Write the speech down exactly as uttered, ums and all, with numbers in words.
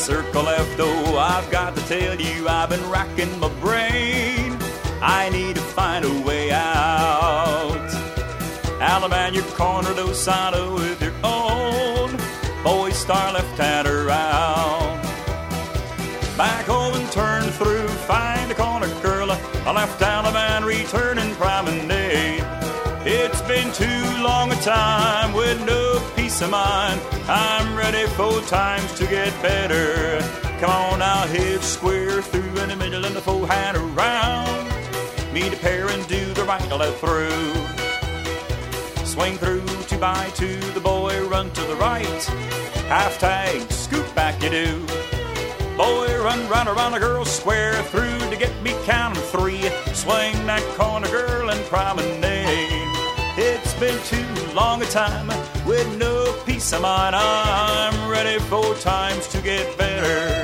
Circle F, though, I've got to tell you, I've been racking my brain. I need to find a way out. Alabama, corner Dosado with your own boy star left-hander out. Back home and turn through, find a corner girl, a left Alabama returning promenade. It's been too long a time with no peace of mind. I'm ready for times to get better. Come on now, hit square through in the middle and the full hand around. Meet a pair and do the right left through. Swing through two by two, the boy run to the right. Half tag, scoop back you do. Boy run round around the girl square through to get me counting three. Swing that corner girl and promenade. It's been too long a time with no peace of mind. I'm ready for times to get better.